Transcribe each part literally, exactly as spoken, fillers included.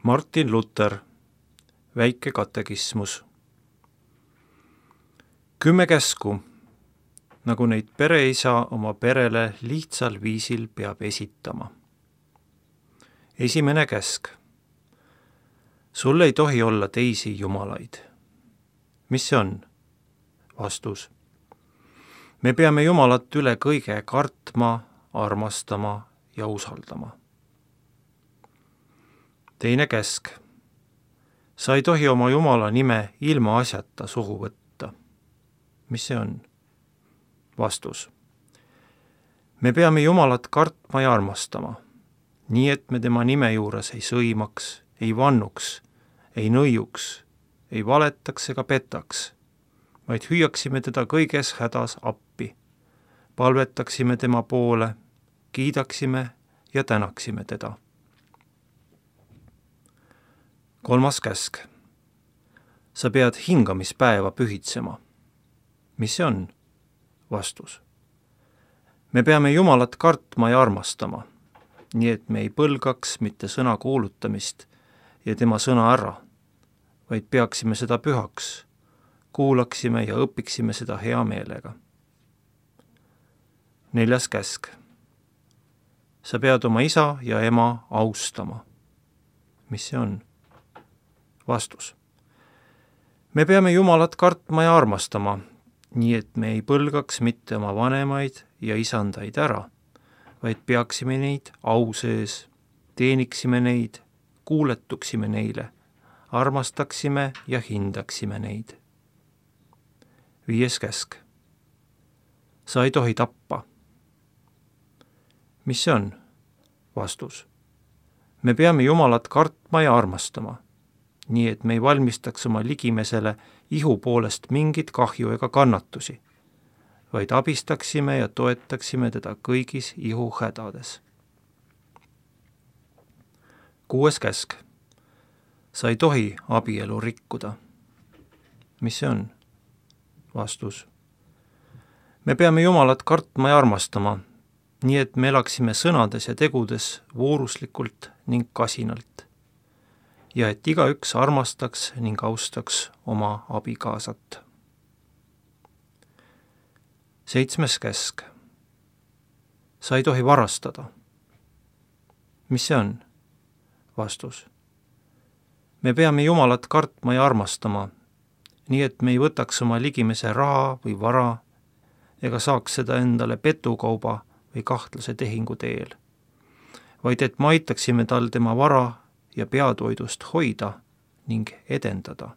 Martin Luther, Väike katekismus. Kümme käsku, nagu neid pereisa oma perele lihtsal viisil peab esitama. Esimene käsk. Sul ei tohi olla teisi jumalaid. Mis see on? Vastus. Me peame Jumalat üle kõige kartma, armastama ja usaldama. Teine käsk. Sa ei tohi oma Jumala nime ilma asjata suhu võtta. Mis see on? Vastus. Me peame Jumalat kartma ja armastama, nii et me tema nime juures ei sõimaks, ei vannuks, ei nõiuks, ei valetaks ega petaks, vaid hüüaksime teda kõiges hädas appi, palvetaksime tema poole, kiidaksime ja tänaksime teda. Kolmas käsk. Sa pead hingamispäeva pühitsema. Mis see on? Vastus. Me peame Jumalat kartma ja armastama, nii et me ei põlgaks mitte sõna kuulutamist ja tema sõna ära, vaid peaksime seda pühaks, kuulaksime ja õpiksime seda hea meelega. Neljas käsk. Sa pead oma isa ja ema austama. Mis see on? Vastus. Me peame Jumalat kartma ja armastama, nii et me ei põlgaks mitte oma vanemaid ja isandaid ära, vaid peaksime neid au sees, teeniksime neid, kuuletuksime neile, armastaksime ja hindaksime neid. Viies käsk. Sa ei tohi tappa. Mis see on? Vastus. Me peame Jumalat kartma ja armastama, nii et me ei valmistaks oma ligimesele ihu poolest mingit kahju ega kannatusi, vaid abistaksime ja toetaksime teda kõigis ihu hädades. Kuues käsk. Sa ei tohi abielu rikkuda. Mis see on? Vastus. Me peame Jumalat kartma ja armastama, nii et me elaksime sõnades ja tegudes vooruslikult ning kasinalt, ja et igaüks armastaks ning austaks oma abikaasat. Seitsmes käsk. Sa ei tohi varastada. Mis see on? Vastus. Me peame Jumalat kartma ja armastama, nii et me ei võtaks oma ligimese raha või vara ega saaks seda endale petukauba või kahtlase tehingu teel, vaid et me aitaksime tal tema vara ja peatoidust hoida ning edendada.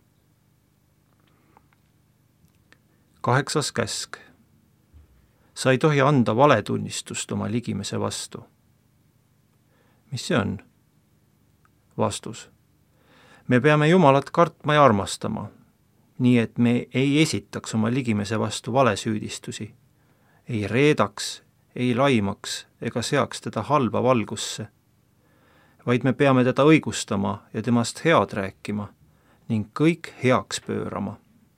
Kaheksas käsk. Sa ei tohi anda valetunnistust oma ligimese vastu. Mis see on? Vastus. Me peame Jumalat kartma ja armastama, nii et me ei esitaks oma ligimese vastu valesüüdistusi, ei reedaks, ei laimaks ega seaks teda halba valgusse, vaid me peame teda õigustama ja temast head rääkima ning kõik heaks pöörama.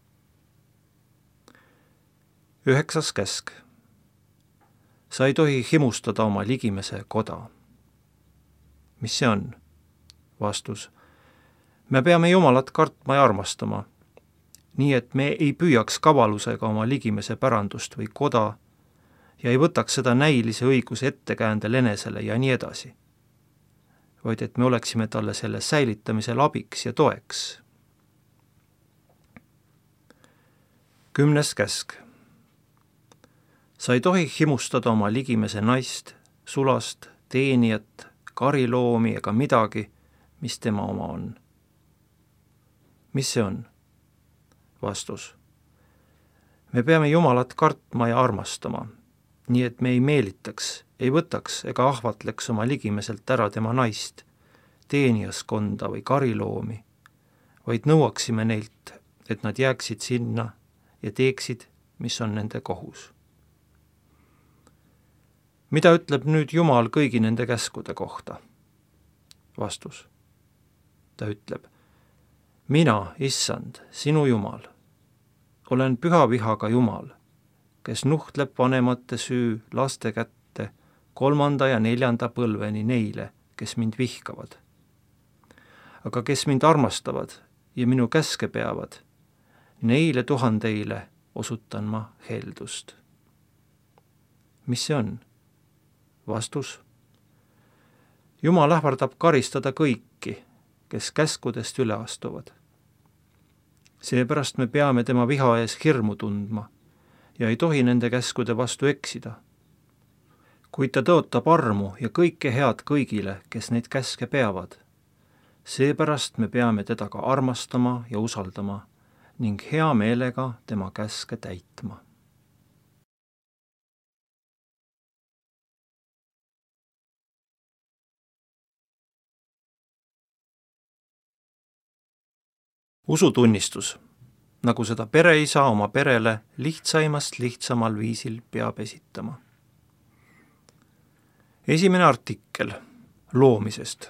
Üheksas käsk. Sa ei tohi himustada oma ligimese koda. Mis see on? Vastus. Me peame Jumalat kartma ja armastama, nii et me ei püüaks kavalusega oma ligimese pärandust või koda ja ei võtaks seda näilise õiguse ettekäändel enesele ja nii edasi, vaid et me oleksime talle selle säilitamisel abiks ja toeks. Kümnes käsk. Sa ei tohi himustada oma ligimese naist, sulast, teenijat, kariloomi ega midagi, mis tema oma on. Mis see on? Vastus. Me peame Jumalat kartma ja armastama, nii et me ei meelitaks, ei võtaks ega ahvatleks oma ligimeselt ära tema naist, teenijaskonda või kariloomi, vaid nõuaksime neilt, et nad jääksid sinna ja teeksid, mis on nende kohus. Mida ütleb nüüd Jumal kõigi nende käskude kohta? Vastus. Ta ütleb, mina, issand, sinu Jumal, olen püha vihaga Jumal, kes nuhtleb vanemate süü laste kätte kolmanda ja neljanda põlveni neile, kes mind vihkavad. aga kes mind armastavad ja minu käske peavad, neile tuhandeile osutan ma heldust. Mis see on? Vastus. Jumal ähvardab karistada kõiki, kes käskudest üle astuvad. Seepärast me peame tema viha ees hirmu tundma ja ei tohi nende käskude vastu eksida. Kuid ta tõotab armu ja kõike head kõigile, kes neid käske peavad. Seepärast me peame teda ka armastama ja usaldama ning hea meelega tema käske täitma. Usutunnistus, nagu seda pereisa oma perele lihtsaimast lihtsamal viisil peab esitama. Esimene artikkel loomisest.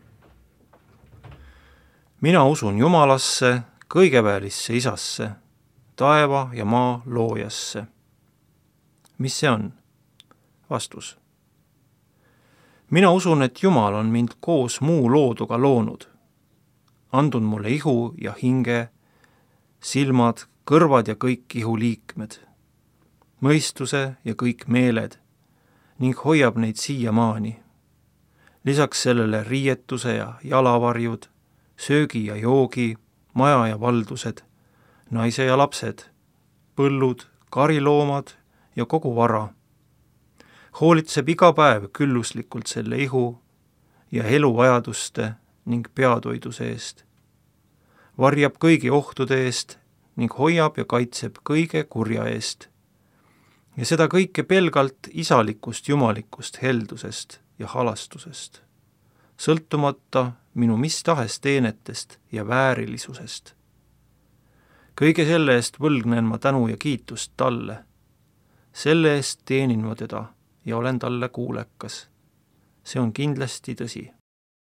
Mina usun Jumalasse, kõigeväelisse Isasse, taeva ja maa loojasse. Mis see on? Vastus. Mina usun, et Jumal on mind koos muu looduga loonud. Andun mulle ihu ja hinge, silmad, kõrvad ja kõik ihuliikmed, mõistuse ja kõik meeled ning hoiab neid siiamaani. Lisaks sellele riietuse ja jalavarjud, söögi ja joogi, maja ja valdused, naise ja lapsed, põllud, kariloomad ja kogu vara. Hoolitseb iga päev külluslikult selle ihu ja eluvajaduste ning peatoiduse eest. Varjab kõigi ohtude eest ning hoiab ja kaitseb kõige kurja eest. Ja seda kõike pelgalt isalikust jumalikust heldusest ja halastusest, sõltumata minu mis tahes teenetest ja väärilisusest. Kõige selle eest võlgnen ma tänu ja kiitust talle. Selle eest teenin ma teda ja olen talle kuulekas. See on kindlasti tõsi.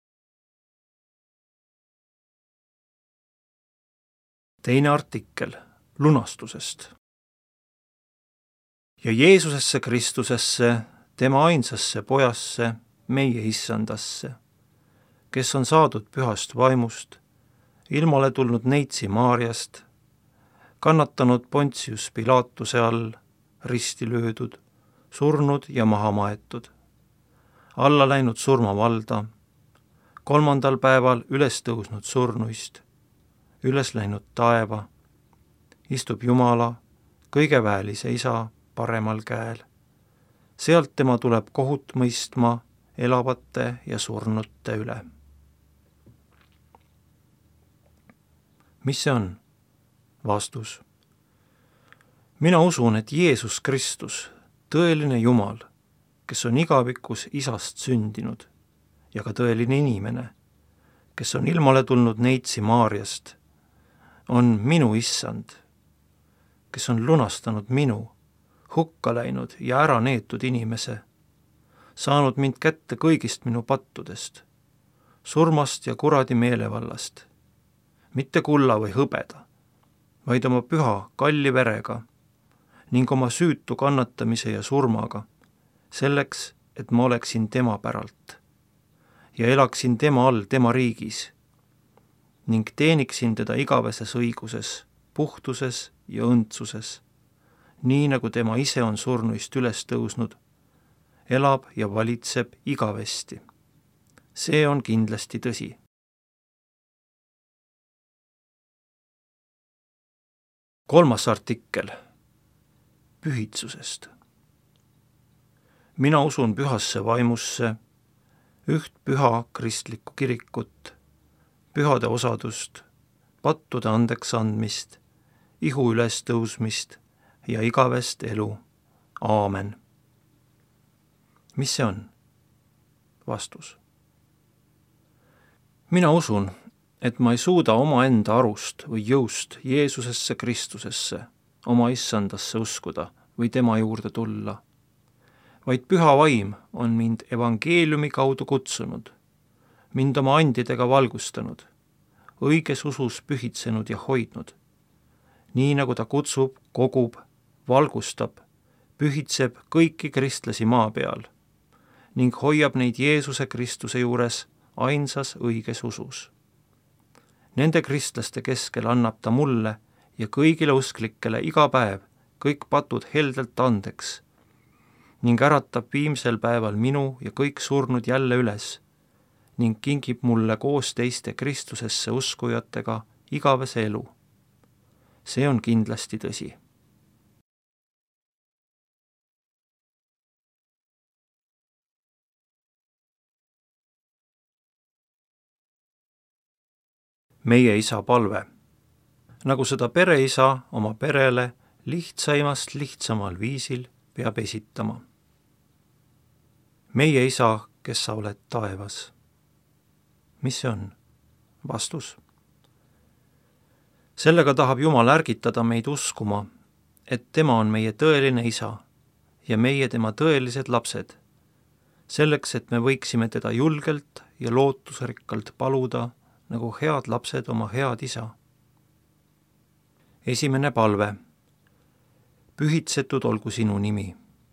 Teine artikkel lunastusest. Ja Jeesusesse Kristusesse, tema ainsasse pojasse, meie issandasse, kes on saadud pühast vaimust, ilmale tulnud neitsi Maarjast, kannatanud Pontius Pilatuse all, risti löödud, surnud ja maha maetud, alla läinud surmavalda, kolmandal päeval üles tõusnud surnuist, üles läinud taeva, istub Jumala, kõigeväelise Isa paremal käel. Sealt tema tuleb kohut mõistma elavate ja surnute üle. Mis see on? Vastus. Mina usun, et Jeesus Kristus, tõeline Jumal, kes on igavikus Isast sündinud ja ka tõeline inimene, kes on ilmale tulnud neitsi Maarjast, on minu issand, kes on lunastanud minu, hukka läinud ja ära neetud inimese, saanud mind kätte kõigist minu pattudest, surmast ja kuradi meelevallast, mitte kulla või hõbeda, vaid oma püha kalli verega ning oma süütu kannatamise ja surmaga, selleks, et ma oleksin tema päralt ja elaksin tema all tema riigis ning teeniksin teda igaveses õiguses, puhtuses ja õndsuses, nii nagu tema ise on surnuist üles tõusnud, elab ja valitseb igavesti. See on kindlasti tõsi. Kolmas artikkel pühitsusest. Mina usun pühasse vaimusse, üht püha kristlikku kirikut, pühade osadust, pattude andeks andmist, ihu üles tõusmist ja igavest elu. Aamen. Mis see on? Vastus. Mina usun, et ma ei suuda oma enda arust või jõust Jeesusesse Kristusesse, oma issandasse uskuda või tema juurde tulla, vaid püha vaim on mind evangeeliumi kaudu kutsunud, mind oma andidega valgustanud, õiges usus pühitsenud ja hoidnud, nii nagu ta kutsub, kogub, valgustab, pühitseb kõiki kristlasi maa peal ning hoiab neid Jeesuse Kristuse juures ainsas õiges usus. Nende kristlaste keskel annab ta mulle ja kõigile usklikele iga päev kõik patud heldelt andeks ning äratab viimsel päeval minu ja kõik surnud jälle üles ning kingib mulle koos teiste Kristusesse uskujatega igavese elu. See on kindlasti tõsi. Meie isa palve. Nagu seda pereisa oma perele lihtsaimast lihtsamal viisil peab esitama. Meie isa, kes sa oled taevas. Mis see on? Vastus. Sellega tahab Jumal ärgitada meid uskuma, et tema on meie tõeline isa ja meie tema tõelised lapsed, selleks, et me võiksime teda julgelt ja lootusrikkalt paluda nagu head lapsed oma head isa. Esimene palve. Pühitsetud olgu sinu nimi.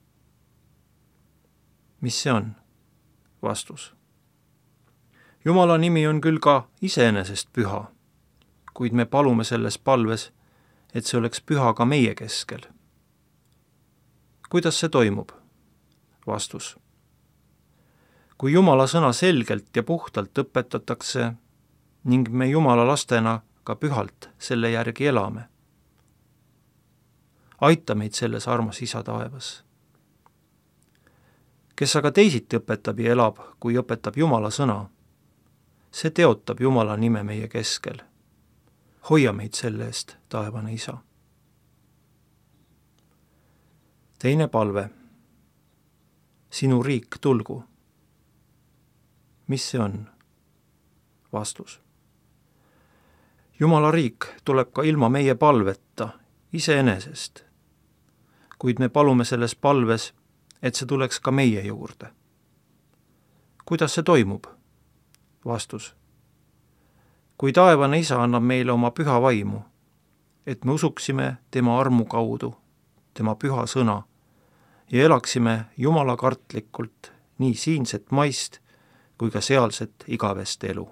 Mis see on? Vastus. Jumala nimi on küll ka iseenesest püha, kuid me palume selles palves, et see oleks püha ka meie keskel. Kuidas see toimub? Vastus. Kui Jumala sõna selgelt ja puhtalt õpetatakse ning me Jumala lastena ka pühalt selle järgi elame. Aita meid selles armas isa taevas. Kes aga teisiti õpetab ja elab, kui õpetab Jumala sõna, see teotab Jumala nime meie keskel. Hoia meid selle eest, taevane isa. Teine palve. Sinu riik tulgu. Mis see on? Vastus. Jumala riik tuleb ka ilma meie palveta, iseenesest, kuid me palume selles palves, et see tuleks ka meie juurde. Kuidas see toimub? Vastus. Kui taevane isa annab meile oma püha vaimu, et me usuksime tema armu kaudu, tema püha sõna ja elaksime Jumala kartlikult nii siinset maist kui ka sealset igavest elu.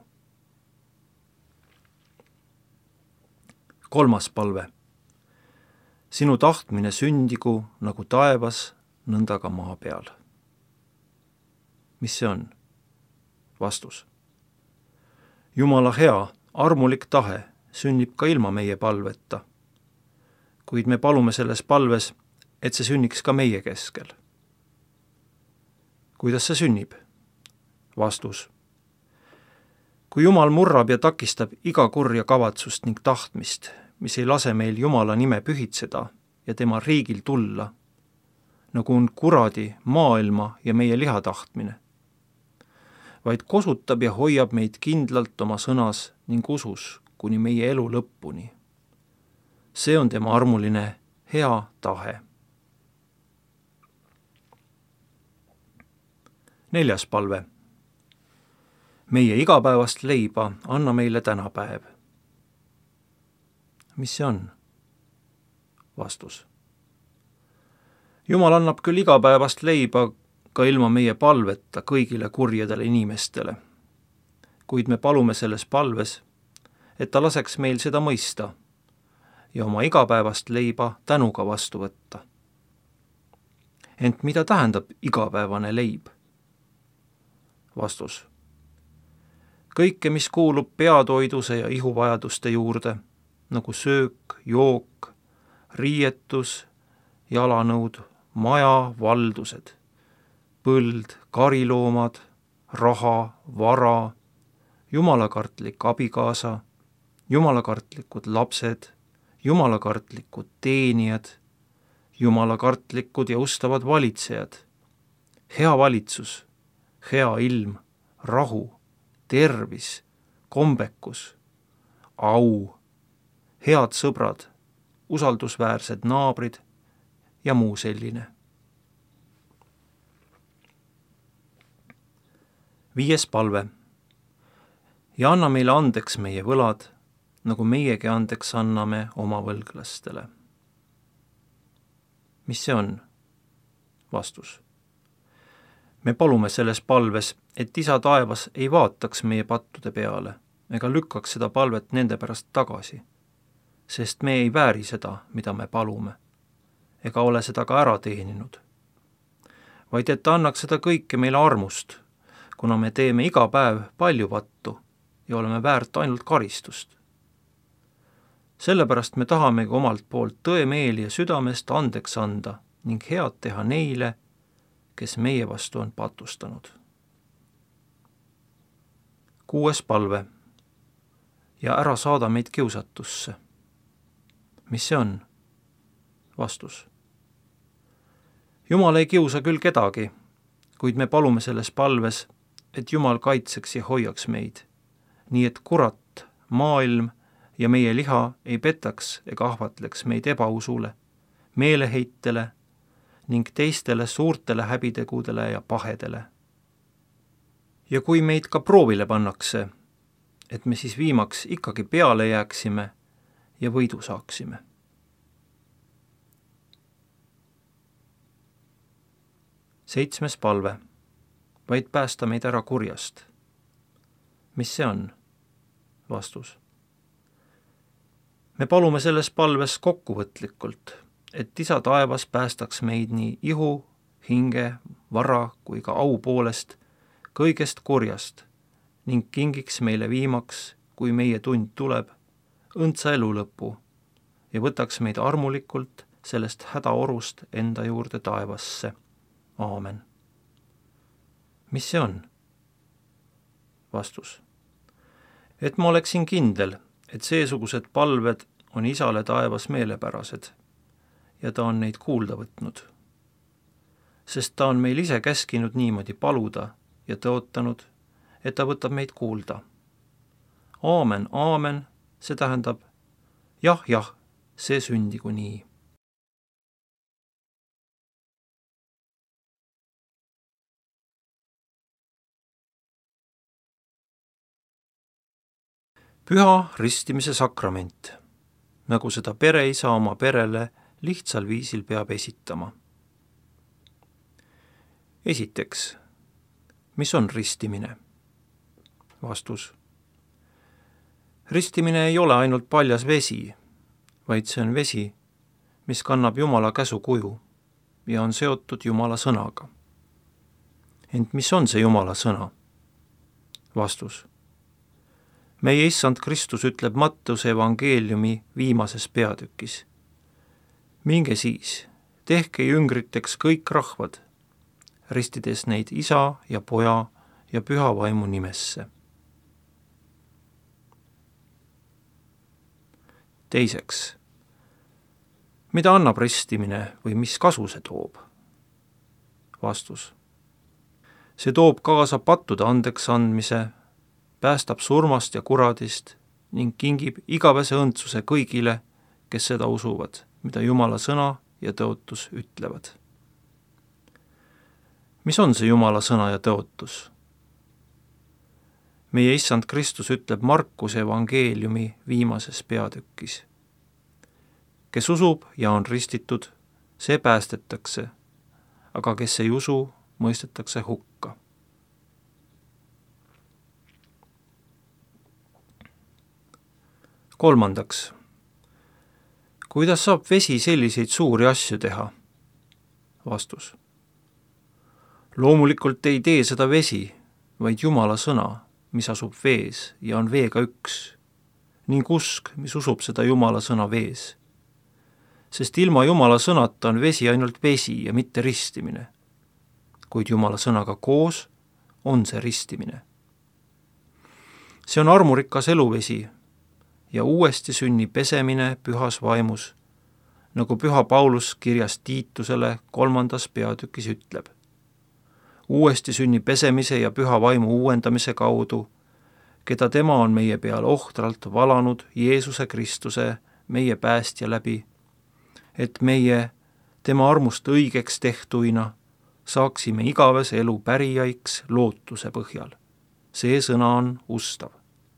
Kolmas palve. Sinu tahtmine sündigu nagu taevas, nõnda ka maa peal. Mis see on? Vastus. Jumala hea, armulik tahe sünnib ka ilma meie palveta, kuid me palume selles palves, et see sünniks ka meie keskel. Kuidas see sünnib? Vastus. Kui Jumal murrab ja takistab iga kurja kavatsust ning tahtmist, mis ei lase meil Jumala nime pühitseda ja tema riigil tulla, nagu on kuradi, maailma ja meie liha tahtmine, vaid kosutab ja hoiab meid kindlalt oma sõnas ning usus kuni meie elu lõpuni. See on tema armuline hea tahe. Neljas palve. Meie igapäevast leiba anna meile tänapäev. Mis see on? Vastus. Jumal annab küll igapäevast leiba ka ilma meie palveta kõigile kurjadele inimestele, kuid me palume selles palves, et ta laseks meil seda mõista ja oma igapäevast leiba tänuga vastu võtta. Ent mida tähendab igapäevane leib? Vastus. Kõike, mis kuulub peatoiduse ja ihuvajaduste juurde, nagu söök, jook, riietus, jalanõud, maja, valdused, põld, kariloomad, raha, vara, jumalakartlik abikaasa, jumalakartlikud lapsed, jumalakartlikud teenijad, jumalakartlikud ja ustavad valitsejad, hea valitsus, hea ilm, rahu, tervis, kombekus, au, head sõbrad, usaldusväärsed naabrid ja muu selline. Viies palve. Ja anna meile andeks meie võlad, nagu meiegi andeks anname oma võlglastele. Mis see on? Vastus. Me palume selles palves, et isa taevas ei vaataks meie pattude peale ega lükkaks seda palvet nende pärast tagasi, sest me ei vääri seda, mida me palume, ega ole seda ka ära teeninud, vaid et ta annaks seda kõike meile armust, kuna me teeme iga päev palju vattu ja oleme väärt ainult karistust. Sellepärast me tahamegi omalt poolt tõemeeli ja südamest andeks anda ning head teha neile, kes meie vastu on patustanud. Kuues palve. Ja ära saada meid kiusatusse. Mis see on? Vastus. Jumal ei kiusa küll kedagi, kuid me palume selles palves, et Jumal kaitseks ja hoiaks meid, nii et kurat, maailm ja meie liha ei petaks ega ahvatleks meid ebausule, meeleheitele ning teistele suurtele häbitegudele ja pahedele. Ja kui meid ka proovile pannakse, et me siis viimaks ikkagi peale jääksime ja võidu saaksime. Seitsmes palve. Vaid päästa meid ära kurjast. Mis see on? Vastus. Me palume selles palves kokkuvõtlikult, et Isa taevas päästaks meid nii ihu, hinge, vara kui ka au poolest kõigest kurjast ning kingiks meile viimaks, kui meie tund tuleb, õndsa elu lõpu ja võtaks meid armulikult sellest hädaorust enda juurde taevasse. Aamen. Mis see on? Vastus. Et ma oleksin kindel, et seesugused palved on Isale taevas meelepärased ja ta on neid kuulda võtnud, sest ta on meil ise käskinud niimoodi paluda ja tõotanud, et ta võtab meid kuulda. Aamen, aamen, see tähendab jah, jah, see sündigu nii. Püha ristimise sakrament, nagu seda pereisa oma perele lihtsal viisil peab esitama. Esiteks, mis on ristimine? Vastus. Ristimine ei ole ainult paljas vesi, vaid see on vesi, mis kannab Jumala käsu kuju ja on seotud Jumala sõnaga. Ent mis on see Jumala sõna? Vastus. Meie issand Kristus ütleb Mattuse evangeeliumi viimases peatükis. Minge siis, tehke jüngriteks kõik rahvad, ristides neid Isa ja Poja ja Püha Vaimu nimesse. Teiseks, mida annab ristimine või mis kasu see toob? Vastus. See toob kaasa pattude andeks andmise, päästab surmast ja kuradist ning kingib igavese õndsuse kõigile, kes seda usuvad, mida Jumala sõna ja tõotus ütlevad. Mis on see Jumala sõna ja tõotus? Meie issand Kristus ütleb Markuse evangeeliumi viimases peatükis. Kes usub ja on ristitud, see päästetakse, aga kes ei usu, mõistetakse hukka. Kolmandaks. Kuidas saab vesi selliseid suuri asju teha? Vastus. Loomulikult ei tee seda vesi, vaid Jumala sõna, mis asub vees ja on veega üks, ning usk, mis usub seda Jumala sõna vees. Sest ilma Jumala sõnata on vesi ainult vesi ja mitte ristimine. Kuid Jumala sõnaga koos on see ristimine. See on armurikas eluvesi ja uuesti sünni pesemine pühas vaimus, nagu püha Paulus kirjas Tiitusele kolmandas peatükis ütleb. Uuesti sünni pesemise ja püha vaimu uuendamise kaudu, keda tema on meie peal ohtralt valanud Jeesuse Kristuse, meie päästja läbi, et meie tema armust õigeks tehtuina saaksime igavese elu pärijaiks lootuse põhjal. See sõna on ustav.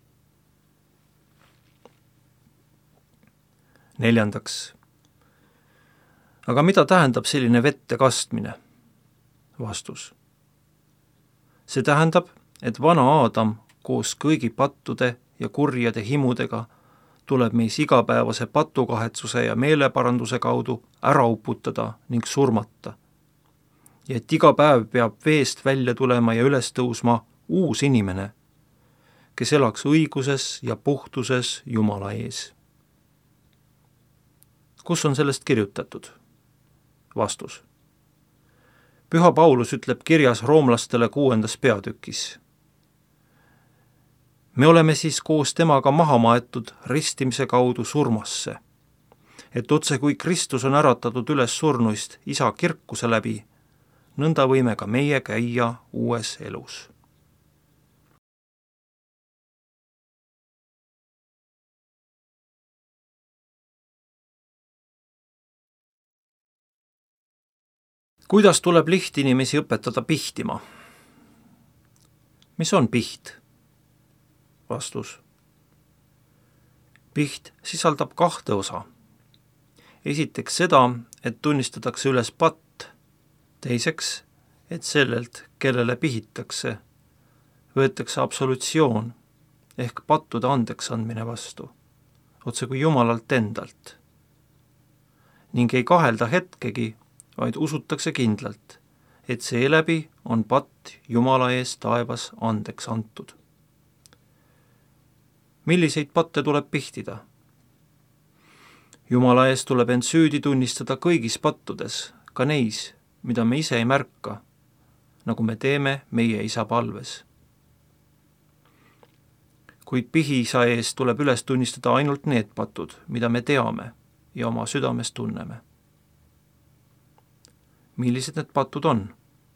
Neljandaks. Aga mida tähendab selline vette kastmine? Vastus. See tähendab, et vana Aadam koos kõigi pattude ja kurjade himudega tuleb meis igapäevase patukahetsuse ja meeleparanduse kaudu ära uputada ning surmata. Ja et iga päev peab veest välja tulema ja üles tõusma uus inimene, kes elaks õiguses ja puhtuses Jumala ees. Kus on sellest kirjutatud? Vastus. Püha Paulus ütleb kirjas roomlastele kuuendas peatükis. Me oleme siis koos temaga maha maetud ristimise kaudu surmasse, et otse kui Kristus on äratatud üles surnuist isa kirkuse läbi, nõnda võime ka meie käia uues elus. Kuidas tuleb lihtinimesi õpetada pihtima? Mis on piht? Vastus. Piht sisaldab kahte osa. Esiteks seda, et tunnistatakse üles patt. Teiseks, et sellelt, kellele pihitakse, võetakse absolutsioon ehk pattude andeks andmine vastu, otse kui Jumalalt endalt. Ning ei kahelda hetkegi, vaid usutakse kindlalt, et seeläbi on patt Jumala ees taevas andeks antud. Milliseid patte tuleb pihtida? Jumala ees tuleb end süüdi tunnistada kõigis pattudes, ka neis, mida me ise ei märka, nagu me teeme meie isa palves. Kuid pihiisa ees tuleb üles tunnistada ainult need patud, mida me teame ja oma südames tunneme. Millised need patud on?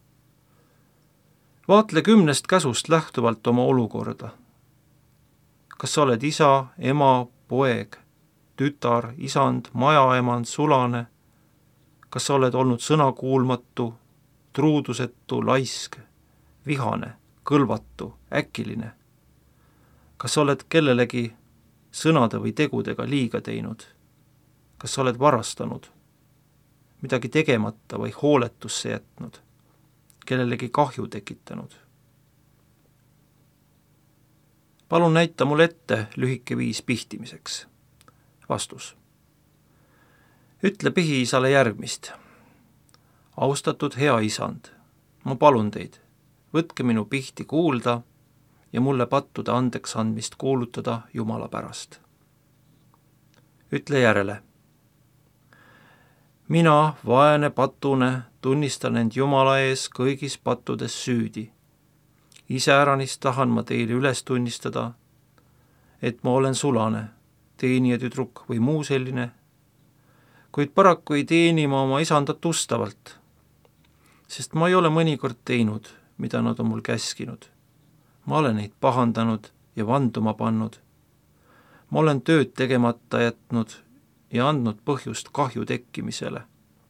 Vaatle kümnest käsust lähtuvalt oma olukorda. Kas sa oled isa, ema, poeg, tütar, isand, majaemand, sulane? Kas sa oled olnud sõnakuulmatu, truudusetu, laisk, vihane, kõlvatu, äkiline? Kas sa oled kellelegi sõnade või tegudega liiga teinud? Kas sa oled varastanud, midagi tegemata või hooletusse jätnud, kellelegi kahju tekitanud? Palun näita mulle ette lühike viis pihtimiseks. Vastus. Ütle pihiisale järgmist. Austatud hea isand, ma palun teid, võtke minu pihti kuulda ja mulle pattude andeks andmist kuulutada Jumala pärast. Ütle järele. Mina, vaene patune, tunnistan end Jumala ees kõigis pattudes süüdi. Iseäranis tahan ma teile üles tunnistada, et ma olen sulane, teenijatüdruk või muu selline, kuid paraku ei teeni ma oma isandat ustavalt, sest ma ei ole mõnikord teinud, mida nad on mul käskinud. Ma olen neid pahandanud ja vanduma pannud. Ma olen tööd tegemata jätnud ja andnud põhjust kahju tekkimisele.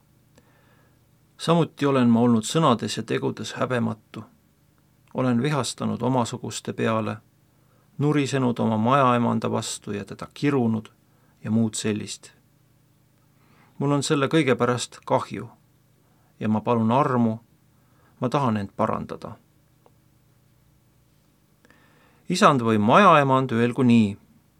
Samuti olen ma olnud sõnades ja tegudes häbematu. Olen vihastanud omasuguste peale, nurisenud oma majaemanda vastu ja teda kirunud ja muud sellist. Mul on selle kõige pärast kahju ja ma palun armu, ma tahan end parandada. Isand või majaemand öelgu nii.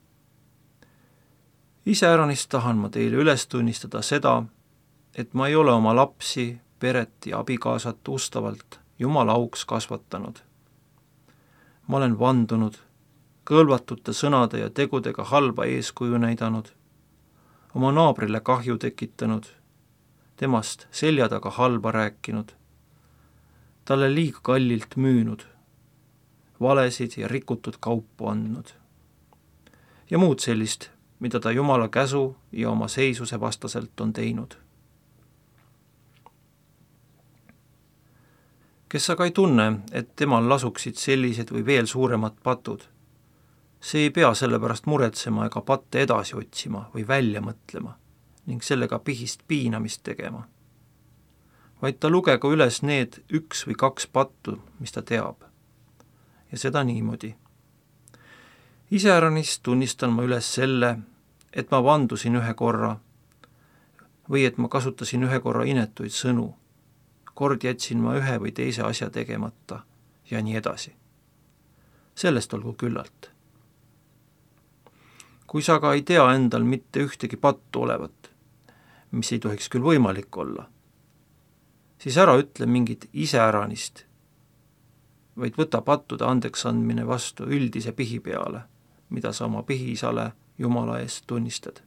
Iseäranis tahan ma teile üles tunnistada seda, et ma ei ole oma lapsi, peret ja abikaasat ustavalt Jumala auks kasvatanud. Ma olen vandunud, kõlvatute sõnade ja tegudega halba eeskuju näidanud, oma naabrile kahju tekitanud, temast selja taga halba rääkinud, talle liiga kallilt müünud, valesid ja rikutud kaupu andnud ja muud sellist, mida ta Jumala käsu ja oma seisuse vastaselt on teinud. Kes aga ei tunne, et temal lasuksid sellised või veel suuremad patud, see ei pea selle pärast muretsema ega patte edasi otsima või välja mõtlema ning sellega pihist piinamist tegema, vaid ta lugegu üles need üks või kaks pattu, mis ta teab. Ja seda niimoodi. Iseäranis tunnistan ma üles selle, et ma vandusin ühe korra või et ma kasutasin ühe korra inetuid sõnu, kord jätsin ma ühe või teise asja tegemata ja nii edasi. Sellest olgu küllalt. kui sa ka ei tea endal mitte ühtegi pattu olevat, mis ei tohiks küll võimalik olla, siis ära ütle mingit iseäranist, vaid võta pattude andeks andmine vastu üldise pihi peale, mida sa oma pihiisale Jumala eest tunnistad.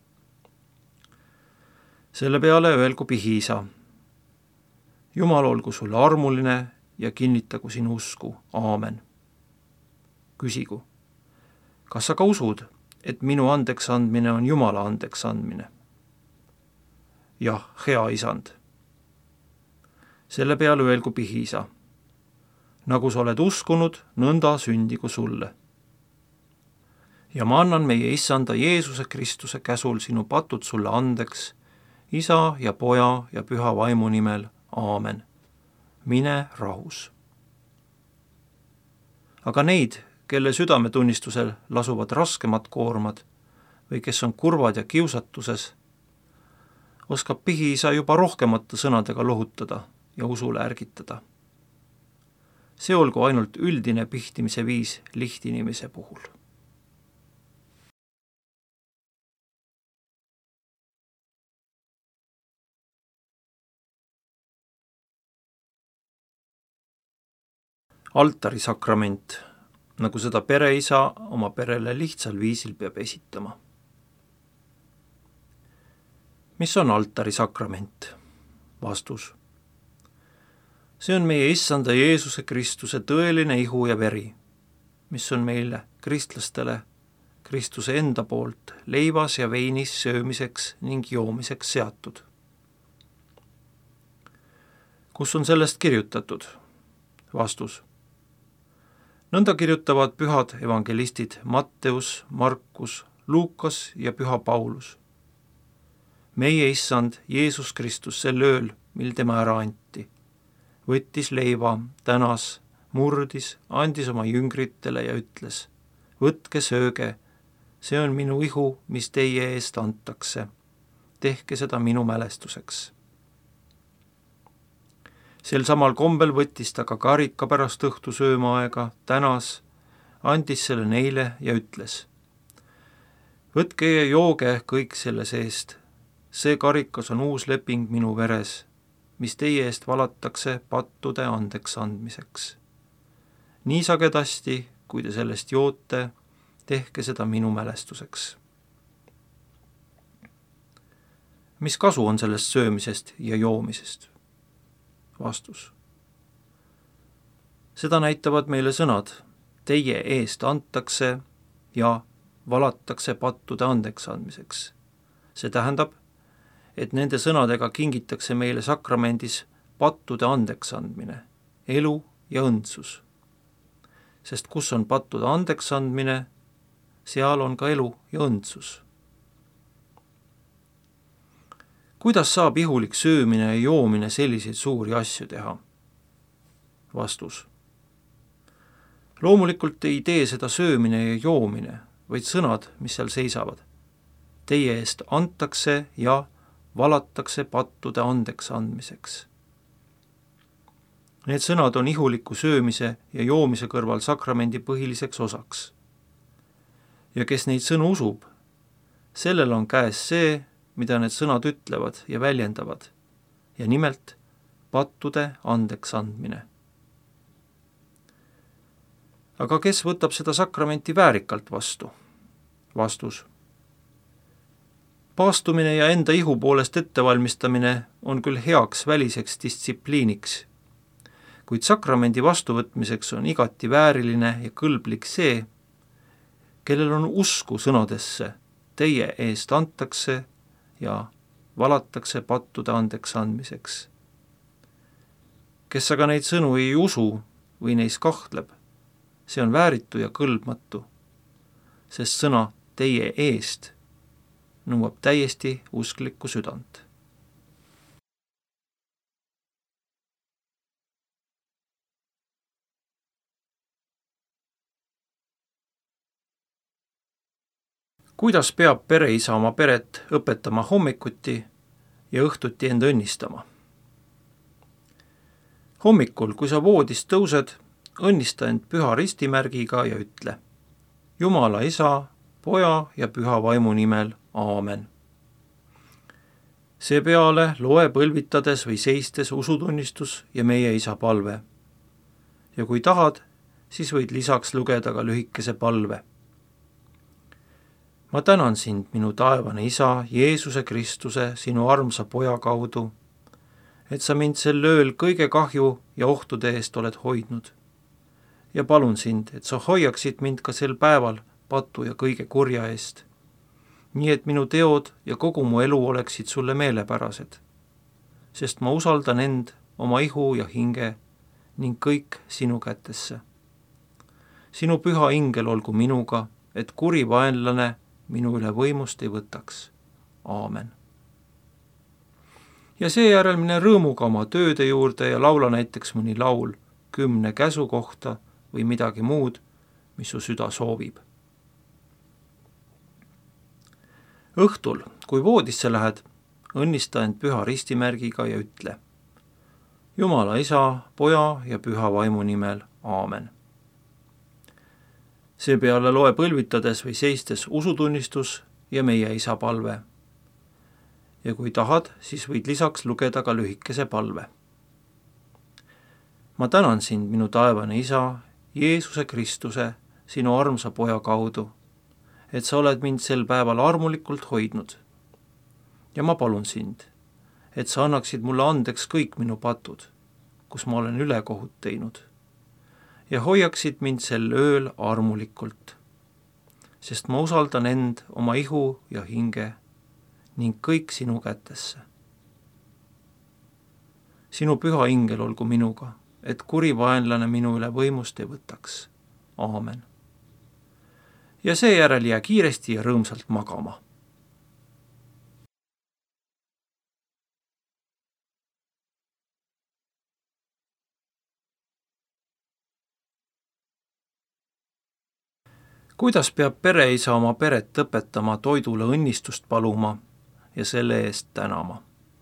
Selle peale öelgu pihiisa: Jumal olgu sulle armuline ja kinnitagu sinu usku, aamen. Küsigu: kas sa ka usud, et minu andeks andmine on Jumala andeks andmine? Jah, hea isand. Selle peale öelgu pihiisa: nagu sa oled uskunud, nõnda sündigu sulle. Ja ma annan meie issanda Jeesuse Kristuse käsul sinu patud sulle andeks, Isa ja Poja ja Püha Vaimu nimel, aamen. Mine rahus. Aga neid, kelle südametunnistusel lasuvad raskemad koormad või kes on kurvad ja kiusatuses, oskab pihiisa juba rohkemate sõnadega lohutada ja usule ärgitada. See olgu ainult üldine pihtimise viis lihtinimese puhul. Altarisakrament, nagu seda pereisa oma perele lihtsal viisil peab esitama. Mis on altarisakrament? Vastus. See on meie issanda Jeesuse Kristuse tõeline ihu ja veri, mis on meile, kristlastele, Kristuse enda poolt leivas ja veinis söömiseks ning joomiseks seatud. Kus on sellest kirjutatud? Vastus. Nõnda kirjutavad pühad evangelistid Matteus, Markus, Luukas ja püha Paulus. Meie issand Jeesus Kristus sel ööl, mil tema ära anti, võttis leiva, tänas, murdis, andis oma jüngritele ja ütles: võtke, sööge, see on minu ihu, mis teie eest antakse. Tehke seda minu mälestuseks. Sel samal kombel võttis ta ka karika pärast õhtu söömaaega, tänas, andis selle neile ja ütles: võtke ja jooge kõik selle seest. See karikas on uus leping minu veres, mis teie eest valatakse pattude andeks andmiseks. Nii sagedasti, kui te sellest joote, tehke seda minu mälestuseks. Mis kasu on sellest söömisest ja joomisest? Vastus. Seda näitavad meile sõnad: teie eest antakse ja valatakse pattude andeks andmiseks. See tähendab, et nende sõnadega kingitakse meile sakramendis pattude andeks andmine, elu ja õndsus. Sest kus on pattude andeks andmine, seal on ka elu ja õndsus. Kuidas saab ihulik söömine ja joomine selliseid suuri asju teha? Vastus. Loomulikult ei tee seda söömine ja joomine, vaid sõnad, mis seal seisavad. Teie eest antakse ja valatakse pattude andeks andmiseks. Need sõnad on ihuliku söömise ja joomise kõrval sakramendi põhiliseks osaks. Ja kes neid sõnu usub, sellel on käes see, mida need sõnad ütlevad ja väljendavad, ja nimelt pattude andeks andmine. Aga kes võtab seda sakramenti väärikalt vastu? Vastus. Paastumine ja enda ihu poolest ettevalmistamine on küll heaks väliseks distsipliiniks, kuid sakramendi vastuvõtmiseks on igati vääriline ja kõlblik see, kellel on usku sõnadesse, teie eest antakse ja valatakse pattude andeks andmiseks. Kes aga neid sõnu ei usu või neis kahtleb, see on vääritu ja kõlbmatu, sest sõna teie eest nõuab täiesti usklikku südant. Kuidas peab pereisa oma peret õpetama hommikuti ja õhtuti end õnnistama? Hommikul, kui sa voodist tõused, õnnista end püha ristimärgiga ja ütle: Jumala Isa, Poja ja Püha Vaimu nimel, aamen. Seepeale loe põlvitades või seistes usutunnistus ja meie Isa palve. Ja kui tahad, siis võid lisaks lugeda ka lühikese palve. Ma tänan sind, minu taevane Isa, Jeesuse Kristuse, sinu armsa Poja kaudu, et sa mind sel ööl kõige kahju ja ohtude eest oled hoidnud. Ja palun sind, et sa hoiaksid mind ka sel päeval patu ja kõige kurja eest, nii et minu teod ja kogu mu elu oleksid sulle meelepärased, sest ma usaldan end, oma ihu ja hinge ning kõik sinu kätesse. Sinu püha ingel olgu minuga, et kuri vaenlane minu üle võimust ei võtaks. Aamen. Ja seejärel mine rõõmuga oma tööde juurde ja laula näiteks mõni laul kümne käsu kohta või midagi muud, mis su süda soovib. Õhtul, kui voodisse lähed, õnnista end püha ristimärgiga ja ütle: Jumala Isa, Poja ja Püha Vaimu nimel, aamen. Seepeale loe põlvitades või seistes usutunnistus ja meie Isa palve. Ja kui tahad, siis võid lisaks lugeda ka lühikese palve. Ma tänan sind, minu taevane Isa, Jeesuse Kristuse, sinu armsa Poja kaudu, et sa oled mind sel päeval armulikult hoidnud. Ja ma palun sind, et sa annaksid mulle andeks kõik minu patud, kus ma olen ülekohut teinud, ja hoiaksid mind sel ööl armulikult, sest ma usaldan end, oma ihu ja hinge ning kõik sinu kätesse. Sinu püha ingel olgu minuga, et kuri vaenlane minu üle võimust ei võtaks. Aamen. Ja seejärel jää kiiresti ja rõõmsalt magama. Kuidas peab pereisa oma peret õpetama toidule õnnistust paluma ja selle eest tänama?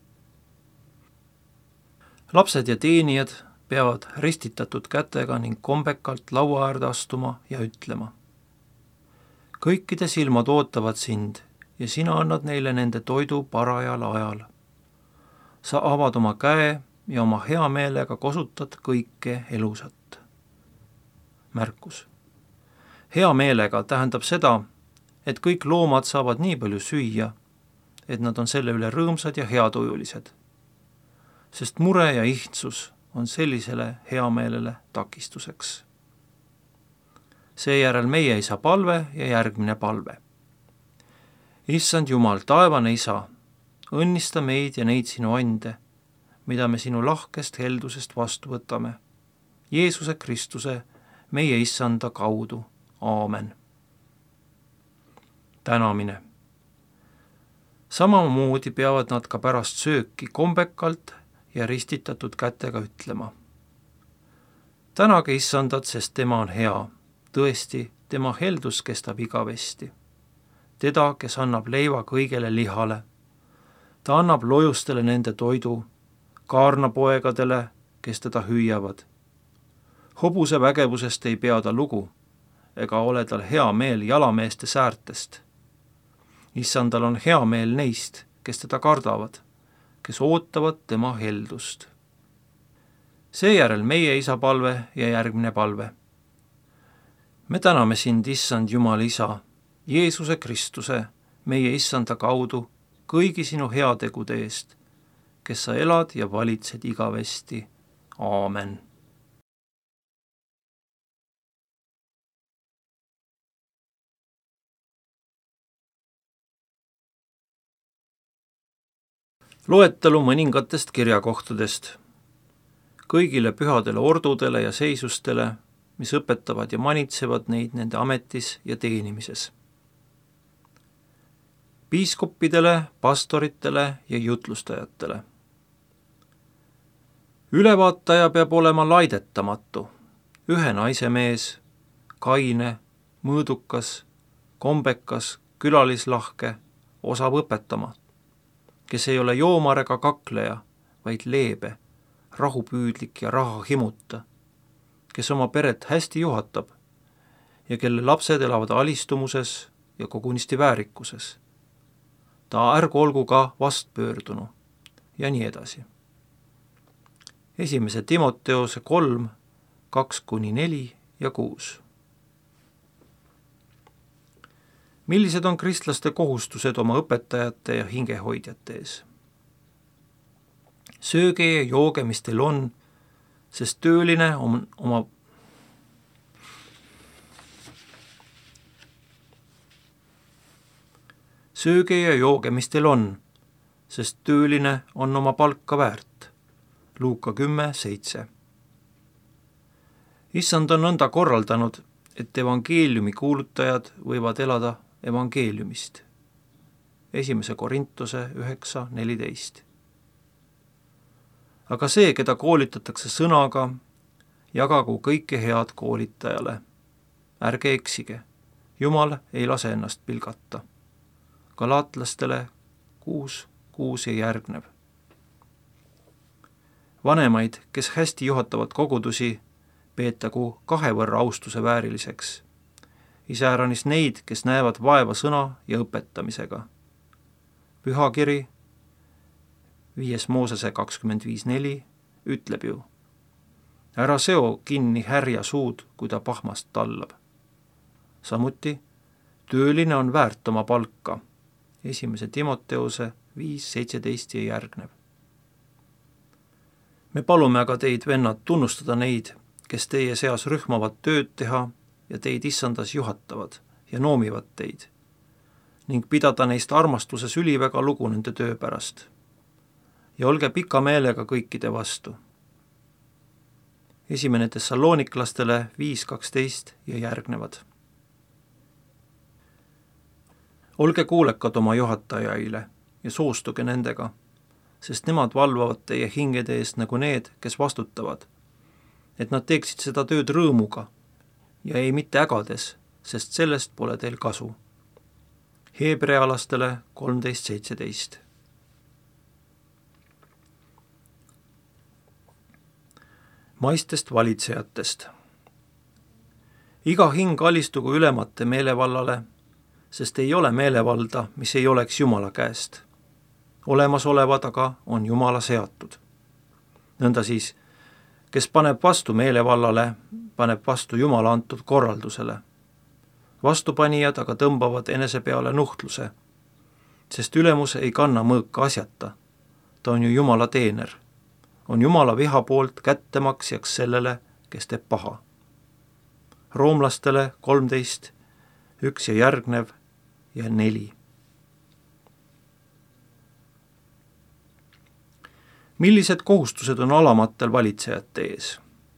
Lapsed ja teenijad peavad ristitatud kätega ning kombekalt laua äärde astuma ja ütlema: kõikide silmad ootavad sind ja sina annad neile nende toidu parajal ajal. Sa avad oma käe ja oma hea meelega kosutad kõike elusat. Märkus. Hea meelega tähendab seda, et kõik loomad saavad nii palju süüa, et nad on selle üle rõõmsad ja heatujulised, sest mure ja ihtsus on sellisele heameelele takistuseks. Seejärel meie Isa palve ja järgmine palve. Issand Jumal, taevane Isa, õnnista meid ja neid sinu ande, mida me sinu lahkest heldusest vastu võtame, Jeesuse Kristuse, meie Issanda kaudu. Aamen. Tänamine. Samamoodi peavad nad ka pärast sööki kombekalt ja ristitatud kätega ütlema: tänage Issandat, sest tema on hea, tõesti, tema heldus kestab igavesti. Teda, kes annab leiva kõigele lihale, ta annab lojustele nende toidu, kaarnapoegadele, kes teda hüüavad. Hobuse vägevusest ei pea ta lugu, ega ole tal hea meel jalameeste säärtest. Issandal on hea meel neist, kes teda kardavad, kes ootavad tema heldust. Seejärel meie Isa palve ja järgmine palve. Me täname sind, Issand Jumal Isa, Jeesuse Kristuse, meie Issanda kaudu, kõigi sinu heategude eest, kes sa elad ja valitsed igavesti. Aamen. Loetelu mõningatest kirjakohtadest. Kõigile pühadele ordudele ja seisustele, mis õpetavad ja manitsevad neid nende ametis ja teenimises. Piiskoppidele, pastoritele ja jutlustajatele. Ülevaataja peab olema laidetamatu, ühe naise mees, kaine, mõõdukas, kombekas, külalislahke, osav õpetama, kes ei ole joomar ega kakleja, vaid leebe, rahupüüdlik ja raha himuta, kes oma peret hästi juhatab ja kelle lapsed elavad alistumuses ja kogunisti väärikuses. Ta ärgu olgu ka vastpöördunu ja nii edasi. Esimese Timoteose kolm, kaks kuni neli ja kuus. Millised on kristlaste kohustused oma õpetajate ja hingehoidjate ees? Sööge ja jooge, mis teil on, sest tööline on oma Sööge ja jooge, mis teil on, sest tööline on oma palka väärt. Luuka kümme, seitse. Issand on nõnda korraldanud, et evangeeliumi kuulutajad võivad elada evangeeliumist. Esimese Korintuse üheksa, neliteist. Aga see, keda koolitatakse sõnaga, jagagu kõike head koolitajale. Ärge eksige, Jumal ei lase ennast pilgata. Galaatlastele kuus, kuus ja järgnev. Vanemaid, kes hästi juhatavad kogudusi, peetagu kahe võrra austuse vääriliseks. Iseäranis neid, kes näevad vaeva sõna ja õpetamisega. Pühakiri, viies Moosese kakskümmend viis neli, ütleb ju: ära seo kinni härja suud, kui ta pahmast tallab. Samuti, tööline on väärt oma palka. Esimese Timoteose viis, seitseteist ja järgnev. Me palume aga teid, vennad, tunnustada neid, kes teie seas rühmavad tööd teha ja teid issandas juhatavad ja noomivad teid, ning pidada neist armastuses üliväga lugu nende töö pärast. Ja olge pika meelega kõikide vastu. Esimene Thessaloniklastele viis, kaksteist ja järgnevad. Olge kuulekad oma juhatajaile ja soostuge nendega, sest nemad valvavad teie hingede eest nagu need, kes vastutavad, et nad teeksid seda tööd rõõmuga ja ei mitte ägades, sest sellest pole teil kasu. Hebrealastele kolmteist, seitseteist. Maistest valitsejatest. Iga hing alistugu ülemate meelevallale, sest ei ole meelevalda, mis ei oleks Jumala käest. Olemasolevad aga on Jumala seatud. Nõnda siis, kes paneb vastu meelevallale, paneb vastu Jumala antud korraldusele. Vastupanijad aga tõmbavad enese peale nuhtluse, sest ülemus ei kanna mõõka asjata. Ta on ju Jumala teener. On Jumala viha poolt kättemaksjaks sellele, kes teeb paha. Roomlastele kolmteist, üks ja järgnev ja neli. Millised kohustused on alamatel valitsejate ees?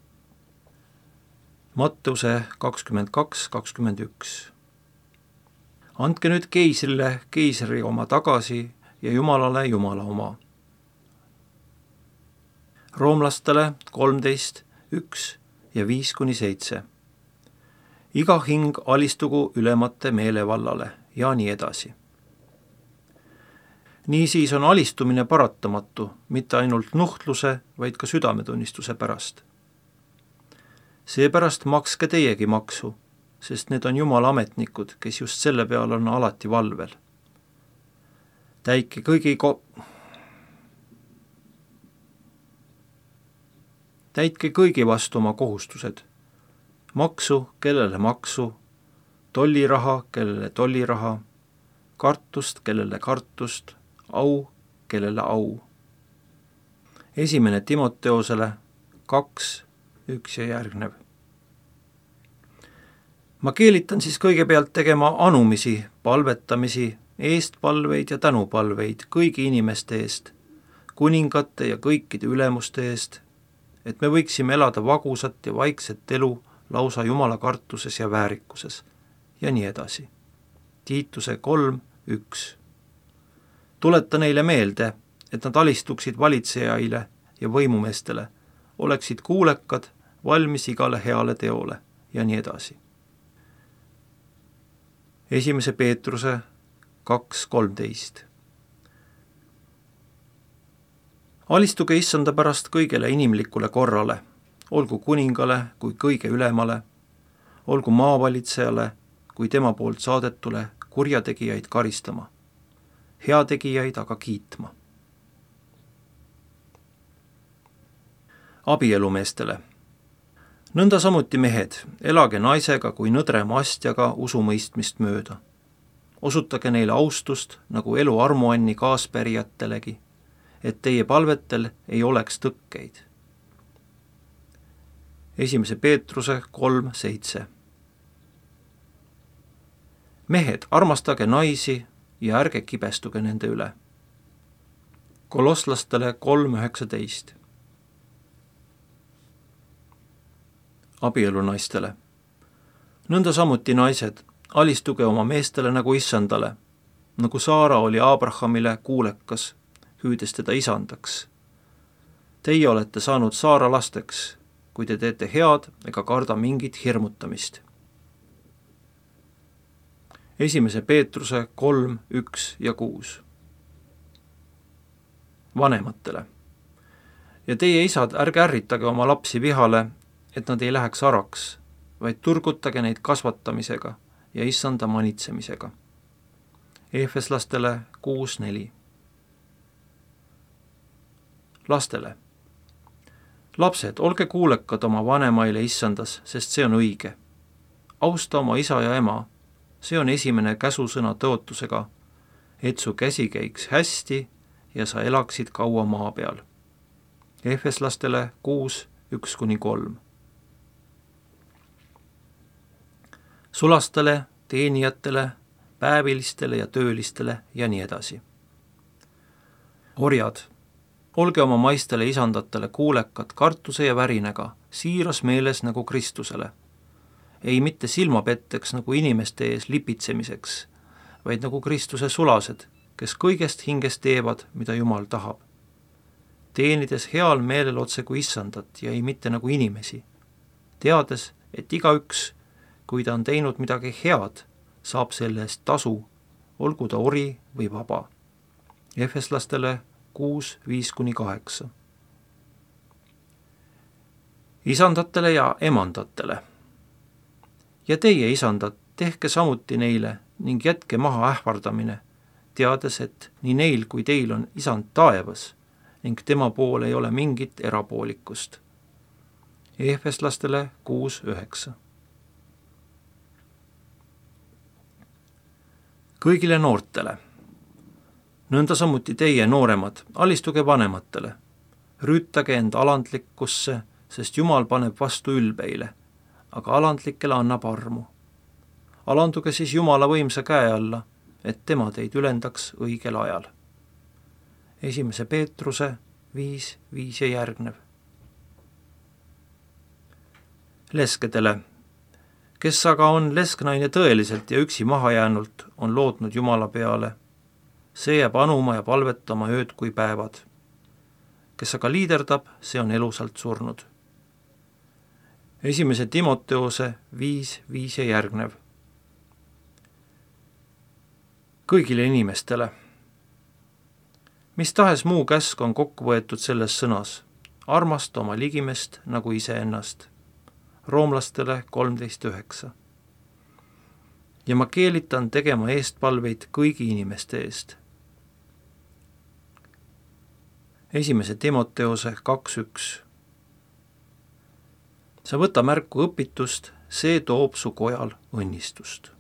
Matteuse kakskümmend kaks, kakskümmend üks. Andke nüüd keisrile keisri oma tagasi ja Jumalale Jumala oma. Roomlastele kolmteist, üks ja viis kuni seitse. Iga hing alistugu ülemate meelevallale ja nii edasi. Niisiis on alistumine paratamatu, mitte ainult nuhtluse, vaid ka südametunnistuse pärast. Seepärast makske teiegi maksu, sest need on Jumala ametnikud, kes just selle peal on alati valvel. Täike kõigi ko- Täitke kõigi vastu oma kohustused. Maksu, kellele maksu, tolliraha, kellele tolliraha, kartust, kellele kartust, au, kellele au. Esimene Timoteosele kaks, üks ja järgnev. Ma keelitan siis kõigepealt tegema anumisi, palvetamisi, eestpalveid ja tänupalveid kõigi inimeste eest, kuningate ja kõikide ülemuste eest, et me võiksime elada vagusat ja vaikset elu lausa Jumala kartuses ja väärikuses ja nii edasi. Tiituse kolm, üks. Tuleta neile meelde, et nad alistuksid valitsejaile ja võimumeestele, oleksid kuulekad, valmis igale heale teole ja nii edasi. Esimese Peetruse kaks, kolmteist. Alistuge issanda pärast kõigele inimlikule korrale, olgu kuningale kui kõige ülemale, olgu maavalitsejale kui tema poolt saadetule kurjategijaid karistama, heategijaid aga kiitma. Abielumeestele. Nõnda samuti mehed, elage naisega kui nõdrema astjaga usumõistmist mööda. Osutage neile austust nagu elu armuanni kaaspärijatelegi, et teie palvetel ei oleks tõkkeid. Esimese Peetruse kolm seitse. Mehed, armastage naisi ja ärge kibestuge nende üle. Kolosslastele kolm üheksateist. Abielunaistele. Nõnda samuti naised, alistuge oma meestele nagu issandale, nagu Saara oli Abrahamile kuulekas, hüüdes teda isandaks. Teie olete saanud Saara lasteks, kui te teete head ega karda mingit hirmutamist. Esimese Peetruse kolm üks ja kuus. Vanematele. Ja teie isad, ärge ärritage oma lapsi vihale, et nad ei läheks araks, vaid turgutage neid kasvatamisega ja issanda manitsemisega. Efeslastele kuus neli. Lastele. Lapsed, olge kuulekad oma vanemaile issandas, sest see on õige. Austa oma isa ja ema, see on esimene käsusõna tõotusega, et su käsi käiks hästi ja sa elaksid kaua maa peal. Efeslastele kuus üks kuni kolm. Sulastele, teenijatele, päevilistele ja töölistele ja nii edasi. Orjad, olge oma maistele isandatele kuulekad kartuse ja värinega, siiras meeles nagu Kristusele. Ei mitte silmapetteks nagu inimeste ees lipitsemiseks, vaid nagu Kristuse sulased, kes kõigest hingest teevad, mida Jumal tahab. Teenides heal meelel otse kui issandat ja ei mitte nagu inimesi, teades, et igaüks, kui ta on teinud midagi head, saab selle eest tasu, olgu ta ori või vaba. Efeslastele kuus viis kuni kaheksa. Isandatele ja emandatele. Ja teie isandad, tehke samuti neile ning jätke maha ähvardamine, teades, et nii neil kui teil on isand taevas ning tema pool ei ole mingit erapoolikust. Efeslastele kuus üheksa. Kõigile noortele. Nõnda samuti teie nooremad, alistuge vanematele. Rüütage end alandlikkusse, sest Jumal paneb vastu ülbeile, aga alandlikele annab armu. Alanduge siis Jumala võimsa käe alla, et tema teid ülendaks õigel ajal. Esimese Peetruse viis viis ja järgnev. Leskedele. Kes aga on lesknaine tõeliselt ja üksi maha jäänult, on lootnud Jumala peale. See jääb anuma ja palvetama ööd kui päevad. Kes aga liiderdab, see on elusalt surnud. Esimese Timoteose viis viis ja järgnev. Kõigile inimestele. Mis tahes muu käsk on kokku võetud selles sõnas. Armasta oma ligimest nagu iseennast. Roomlastele kolmteist üheksa. Ja ma keelitan tegema eestpalveid kõigi inimeste eest. Esimese Timoteose kaks üks. Sa võta märku õpitust, see toob su kojal õnnistust.